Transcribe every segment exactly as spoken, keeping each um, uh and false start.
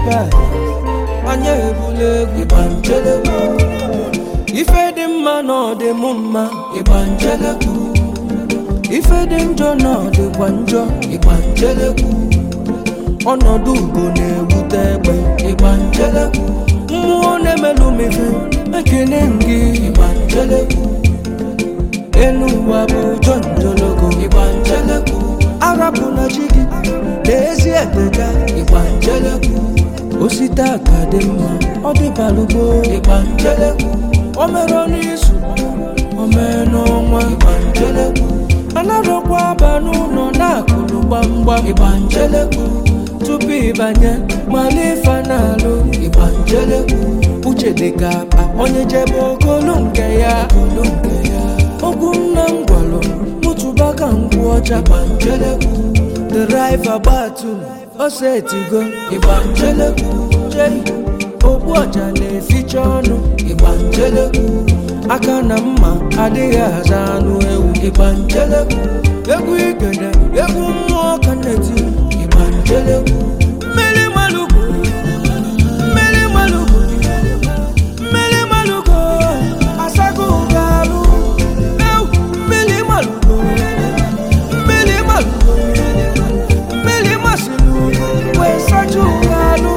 ebe anya ebule Igbanjeleku ife dị mma na ọ dị m mma Igbanjeleku ife dị njọ na ọ dịkwa njọ Igbanjeleku ọnọdụ ugo na-ewute egbe Igbanjeleku mmụọ na-emelụ m ife ekene gị Igbanjeleku elu ụwa bụ jonjologo Igbanjeleku arapụ na chi gị n'ezi ekpega Igbanjeleku osite aka dị mma ọ dịbalụgo Igbanjeleku o mere n'izu o mere n'ọnwa Igbanjeleku anarọkwa aba n'ụlọ na-akụrụ gbamgbam Igbanjeleku tupu ịbanye mala ife na-alụ Igbanjeleku uche dịka akpa onye jebe ogolo nke ya okwu nna m gwalụ mụtụba ka nkwụ ọcha Igbanjeleku driver gbatu ose etigo Igbanjeleku jei okpu ọcha na-eficha ọnụ Igbanjeleku aka na mma adịghị aza anụ ewu Igbanjeleku egwu igede egwu mmụọ ka na-eti Igbanjeleku mmiri malugo mmiri malugo mmiri malugo asago ụgalụ ewu mmiri malugo mmiri malugo mmiri masilu wee sacha ụgalụ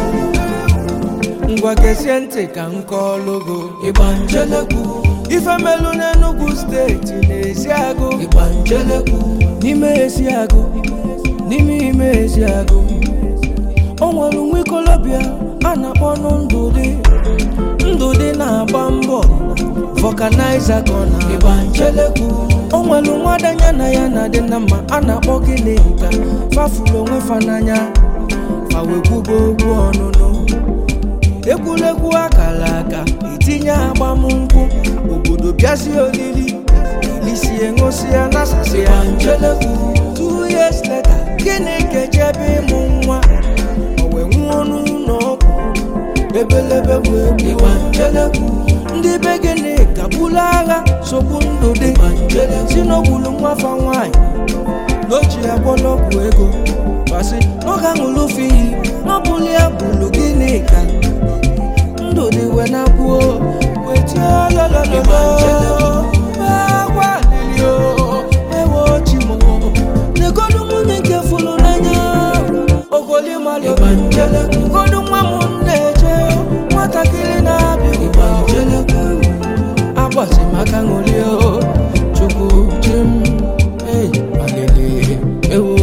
ngwa gesie ntị ka nkọlụgo Igbanjeleku ife melu n'Enugu steeti n'Eziagụ Igbanjeleku n'ime Eziagụ n'ime ime Eziagụ o nwere nwa ikolobịa a na-akpọ Ndụdị Ndụdị na-agba mbọ vulcanizer kọna Igbanjeleku o nwere nwa danya na ya na dị na mma a na-akpọ Ginika fafuru onwe fa n'anya fa wekwugo okwu ọnụnụ ekwulegwu akara aka itinye agbamnkwụ obodo bịazi olili ilisie ṅụsịa nasasị Igbanjeleku two years later gịnị kechebe ịmụ nwa o wee nwụọ n'ụlọ ọgwụ ebelebe wee Igbanjeleku ndị be gịnị kagbulu agha sogbu Ndụdị si n'ogbulu nwafa nwaanyị n'oji agwọlọgwụ ego basị n'oge aṅụlụ fiyi n'ọbụli ya bụlụ Ginika Ndụdị wee na-abụọ weti olololo agwa lili o ewe ochimo negodu nwunye nke fụlụ n'anya ogoli malụ Igbanjeleku godu nwa m na-eje nwatakịrị na-abịa Igbanjeleku agbasi maka ṅụli o chukwu chim ei alele ewo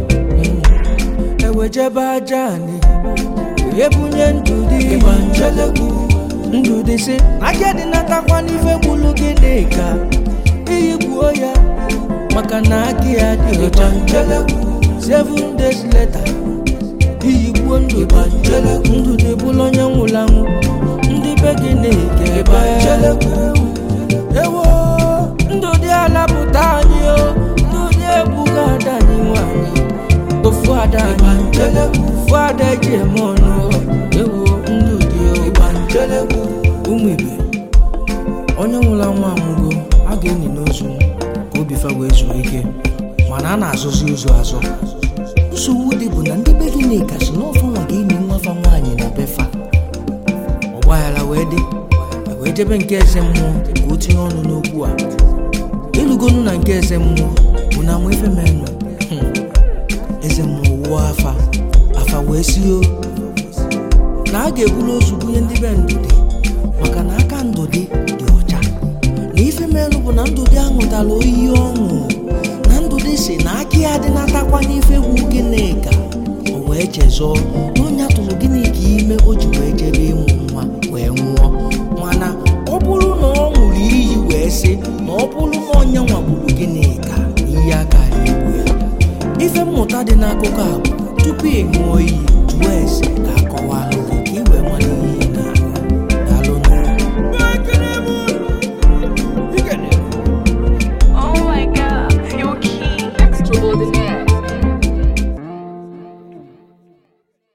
ewejebe aja anyị ebunye Ndụdị Igbanjeleku Ndụdị si aka dị natakwa n'ife gbulu Ginika iyi gbuo ya maka na aka ya dị ọcha Igbanjeleku seven days later iyi gbuo Ndụdị Igbanjeleku Ndụdị bụrụ onye nwụrụ anwụ ndị be Ginika Igbanjeleku ewo Ndụdị alapụta anyị o Ndụdị ebuga ada anyị nwanyị ofu ada Igbanjeleku ofu ada eji eme ọnụ ewo Ndụdị Igbanjeleku ụmụ ibe onye nwụrụ anwụ amụgo a ga-enyi n'ozu ka obi fa wee zuo ike mana a na-azụzi ụzọ azụ nsogbu dị bụ na ndị be Ginika si n'ọfọ nwa ga-enyi nwafa nwaanyị na befa ọgbaghara wee dị wee jebe nke eze mmụọ ka o tinye ọnụ n'okwu a ịlụgonu na nke eze mmụọ bụ na ama ife menụ eze mmụọ wụọ afa afa wee si o na a ga-eburu ozu bunye ndị be Ndụdị maka na aka Ndụdị dị ọcha na ife menụ bụ na Ndụdị aṅụtara oyi ọṅụ na Ndụdị si na aka ya dị natakwa n'ife gwu Ginika o wee chezọọ na onye atụrụ Ginika ime o ji wee jebe ịmụ nwa wee nwụọ mana ọ bụrụ na ọ ṅụrụ iyi wee sị na ọ bụrụ na onye nwagburu Ginika iyi aka igbu ya ife mmụta dị n'akụkọ a bụ tupu ị ṅụọ iyi